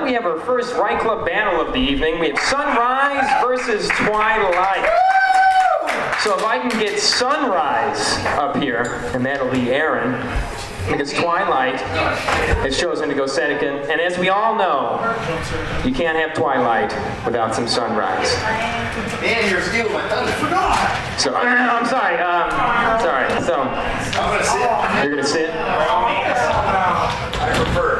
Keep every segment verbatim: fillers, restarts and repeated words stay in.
we have our first Right Club battle of the evening. We have Sunrise versus Twilight. So if I can get Sunrise up here, and that'll be Aaron, because Twilight has chosen to go second. And as we all know, you can't have Twilight without some Sunrise. Man, you're stealing my thunder. Forgot. So, uh, I'm sorry. Um, sorry. So, I'm gonna sit. You're gonna sit? I prefer.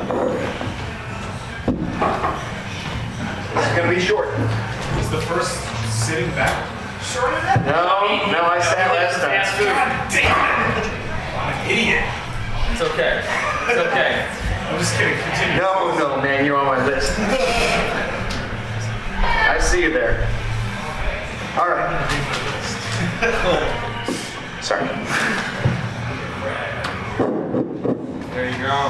This is gonna be short. Is the first sitting back shorter than that? No, no, I sat last time. God damn it! I'm an idiot. It's okay. It's okay. I'm just kidding. Continue. No, no, man, you're on my list. I see you there. All right. Sorry. There you go.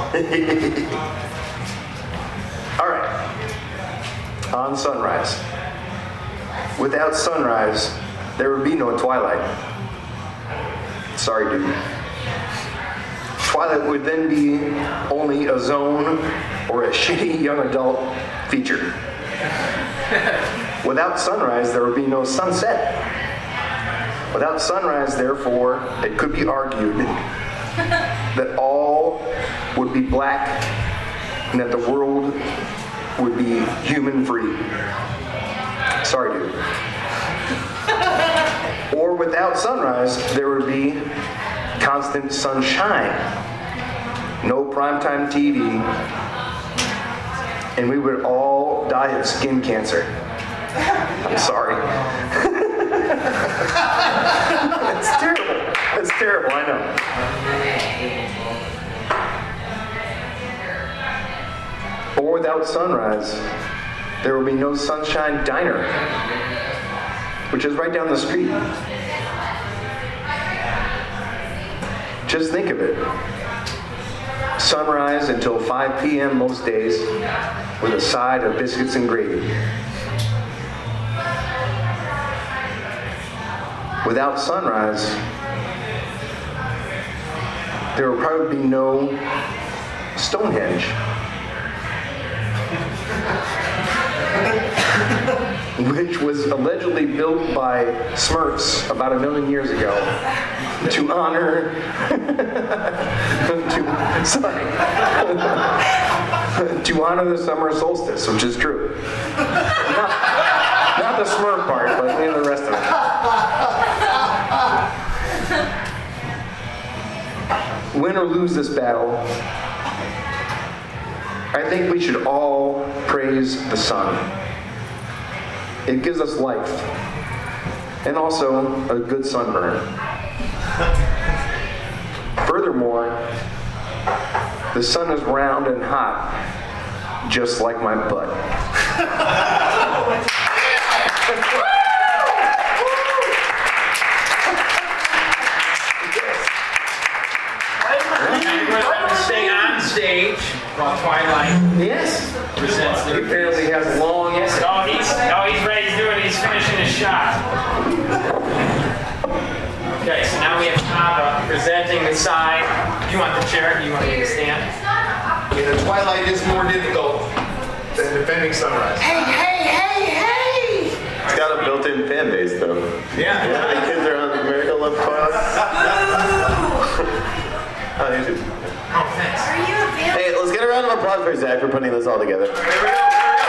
All right. On Sunrise. Without Sunrise, there would be no Twilight. Sorry, dude. Twilight would then be only a zone or a shitty young adult feature. Without Sunrise, there would be no sunset. Without Sunrise, therefore, it could be argued that all would be black and that the world would be human free. Sorry, dude. Or without Sunrise, there would be constant sunshine, no primetime T V, and we would all die of skin cancer. I'm sorry. It's terrible. It's terrible, I know. Or without Sunrise, there will be no Sunshine Diner, which is right down the street. Just think of it. Sunrise until five p.m. most days with a side of biscuits and gravy. Without Sunrise, there will probably be no Stonehenge. Which was allegedly built by Smurfs about a million years ago to honor to, sorry, to honor the summer solstice, which is true. Not, not the Smurf part, but in the rest of it. Win or lose this battle, I think we should all praise the sun. It gives us life, and also a good sunburn. Furthermore, the sun is round and hot, just like my butt. Stay on stage while Twilight Yes. presents He their apparently has long yes. Oh, he's, oh, he's ready to do it. He's finishing his shot. Okay, so now we have Kava presenting the side. Do you want the chair? Do you want me to stand? Yeah, the Twilight is more difficult than defending Sunrise. Hey, hey, hey, hey! It's got a built-in fan base, though. Yeah. Yeah, the kids around America love Twilight. Oh, you too. Oh, thanks. Are you a fan? Hey, let's get a round of applause for Zach for putting this all together. Here we go, here we go.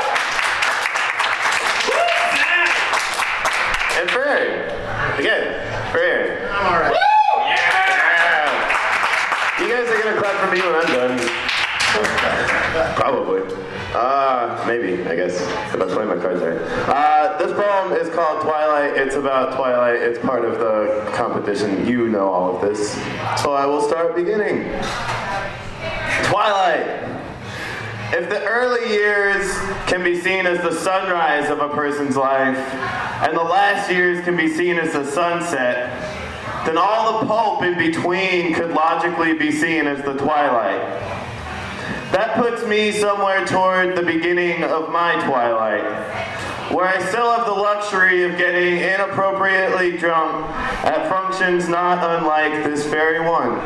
And for Aaron. Again, for Aaron. I'm all right. Yeah! You guys are gonna clap for me when I'm done. Probably. Uh, maybe, I guess, if I'm playing my cards right. Uh, this poem is called Twilight. It's about Twilight. It's part of the competition. You know all of this. So I will start beginning. Twilight. If the early years can be seen as the sunrise of a person's life, and the last years can be seen as the sunset, then all the pulp in between could logically be seen as the twilight. That puts me somewhere toward the beginning of my twilight, where I still have the luxury of getting inappropriately drunk at functions not unlike this very one.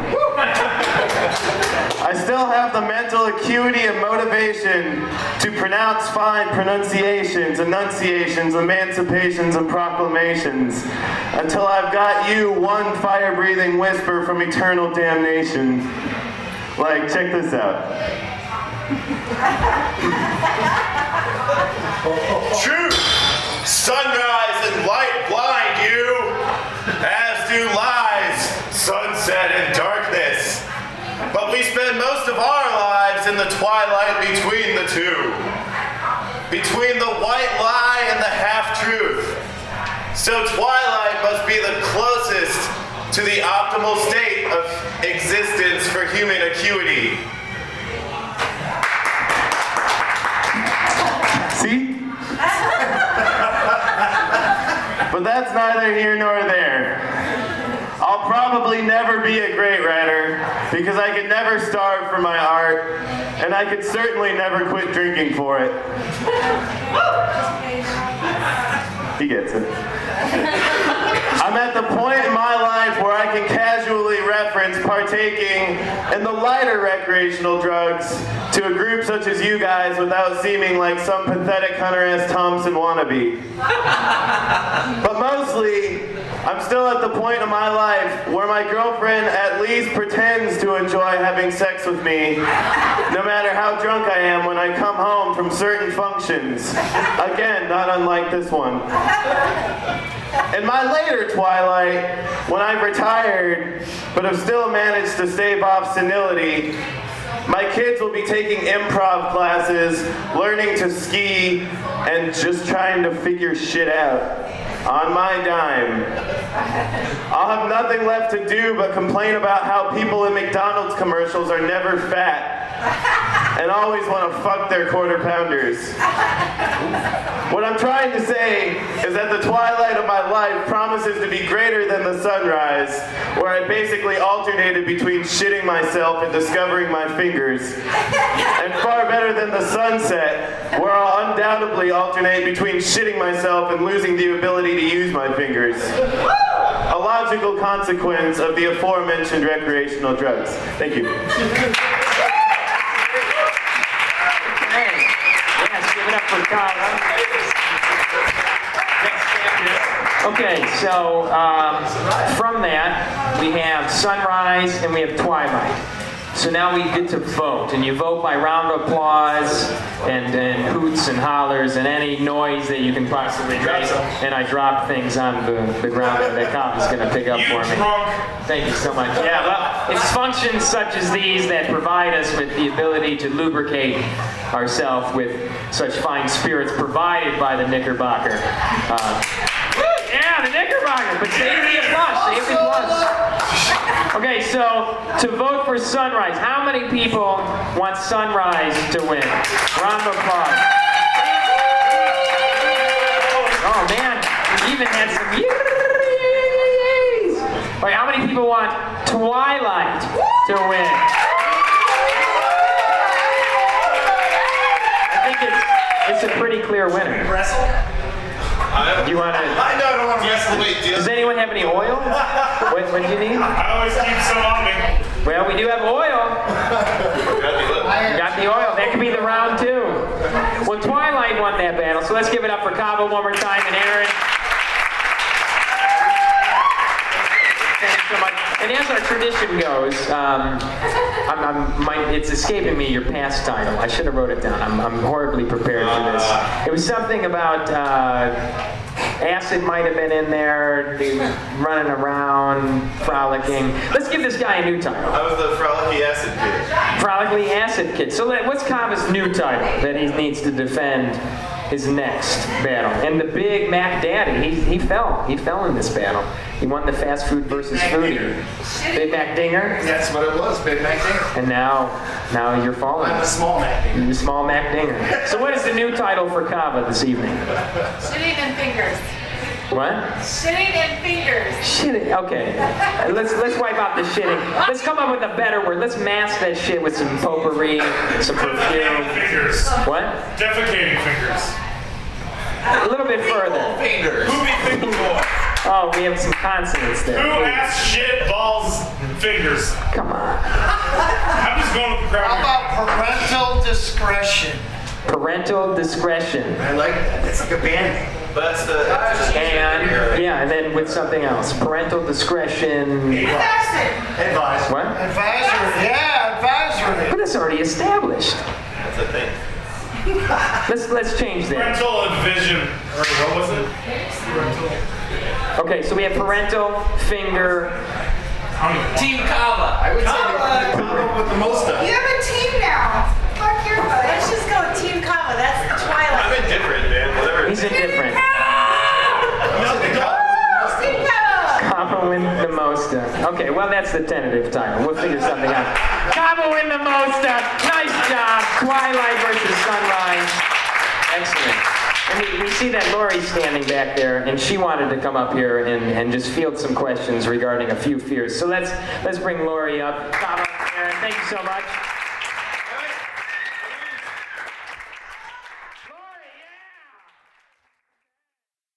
I still have the mental acuity and motivation to pronounce fine pronunciations, enunciations, emancipations, and proclamations until I've got you one fire-breathing whisper from eternal damnation. Like, check this out. Truth, sunrise and light blind you, as do lies, sunset and darkness. But we spend most of our lives in the twilight between the two, between the white lie and the half-truth. So twilight must be the closest to the optimal state of existence for human acuity. See? But that's neither here nor there. I'll probably never be a great writer because I could never starve for my art, and I could certainly never quit drinking for it. He gets it. I'm at the point in my life where I can casually reference partaking in the lighter recreational drugs to a group such as you guys without seeming like some pathetic Hunter S. Thompson wannabe. But mostly, I'm still at the point in my life where my girlfriend at least pretends to enjoy having sex with me, no matter how drunk I am when I come home from certain functions. Again, not unlike this one. In my later twilight, when I've retired, but have still managed to stave off senility, my kids will be taking improv classes, learning to ski, and just trying to figure shit out. On my dime. I'll have nothing left to do but complain about how people in McDonald's commercials are never fat and always want to fuck their quarter pounders. What I'm trying to say is that the twilight of my life promises to be greater than the sunrise, where I basically alternated between shitting myself and discovering my fingers, and far better than the sunset, where I'll undoubtedly alternate between shitting myself and losing the ability to use my fingers. A logical consequence of the aforementioned recreational drugs. Thank you. Yes, give it up for Kava. Okay, so um, from that, we have sunrise and we have twilight. So now we get to vote, and you vote by round of applause and, and hoots and hollers and any noise that you can possibly make. And I drop things on the, the ground that Kava's going to pick up for me. Thank you so much. Yeah, well, it's functions such as these that provide us with the ability to lubricate ourselves with such fine spirits provided by the Knickerbocker. Uh, yeah, the Knickerbocker, but save the applause, save the applause. Okay, so to vote for sunrise, how many people want sunrise to win? Round of applause. Oh man, we even had some yees. Wait, how many people want twilight to win? I think it's, it's a pretty clear winner. Do you want to? I know I don't want to wrestle. Wait, does anyone have any oil? What, what do you need? I always keep some on me. Well, we do have oil. Got the oil. That could be the round two. Well, Twilight won that battle, so let's give it up for Kava one more time and Aaron. Thank you so much. And as our tradition goes, um, I'm, I'm, my, it's escaping me your past title. I should have wrote it down. I'm, I'm horribly prepared for this. It was something about uh, acid might have been in there, running around, frolicking. Let's give this guy a new title. I was the Frolicky Acid Kid. Frolicky Acid Kid. So let, what's Kava's new title that he needs to defend his next battle? And the big Mac Daddy, he, he fell. He fell in this battle. He won the fast food versus foodie. Big Mac Dinger. That's what it was, Big Mac Dinger. And now, now you're falling. I'm the small Mac Dinger. You're the small Mac Dinger. So what is the new title for Kava this evening? Shitting and fingers. What? Shitting and fingers. Shitting. Okay. Let's let's wipe out the shitting. Let's come up with a better word. Let's mask that shit with some potpourri, some Defecating perfume. fingers. What? Defecating fingers. A little bit further. Fingers. Who be finger boy? Oh, we have some consonants Who there. ass shit balls fingers? Come on. I'm just going with the crowd. How about parental discretion? Parental discretion. I like that. It's like a band name. But that's the. And, yeah, and then with something else. Parental discretion. Advisory. What? Advisory. Yeah, advisory. But that's already established. That's a thing. Let's let's change that. Parental vision, or what was it? Parental. Okay, so we have parental, finger. Team Kava. I would say the Kava with the most stuff. You have a team now. Fuck your butt. Let's just go with Team Kava. That's the Twilight. I'm indifferent, man. Whatever. He's indifferent. Nothing. Team Kava. Kava win the most. uh, Okay, well that's the tentative title. We'll figure something out. Kava win the most. uh, Nice job. Twilight versus Sunrise. Excellent. And we, we see that Lori's standing back there, and she wanted to come up here and, and just field some questions regarding a few fears. So let's let's bring Lori up. Kava, Aaron, thank you so much.